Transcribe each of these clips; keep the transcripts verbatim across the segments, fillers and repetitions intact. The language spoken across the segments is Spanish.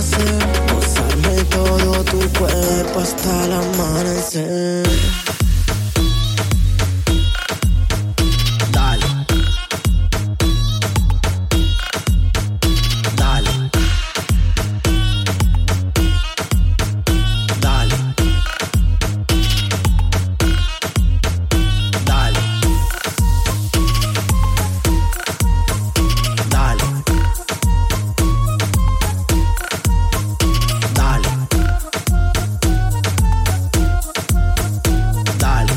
hacer, gozarme todo tu cuerpo hasta el amanecer. Dale, dale, dale, dale, dale, dale, dale,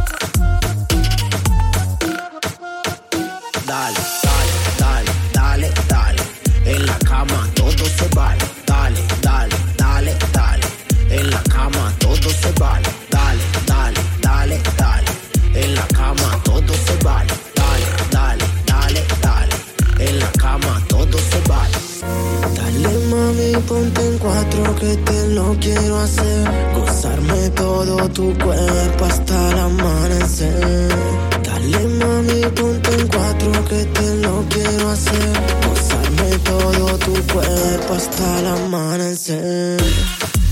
dale, dale, dale, dale, en la cama todo se vale, dale, dale, dale, dale, en la cama todo se vale, dale, dale, dale, dale, en la cama todo se vale, dale, dale, dale, dale, en la cama todo se vale. Dale mami, ponte en cuatro que te lo quiero hacer, gozarme todo tu cuerpo hasta el amanecer. Dale mami, ponte en cuatro que te lo quiero hacer, gozarme todo tu cuerpo hasta el amanecer.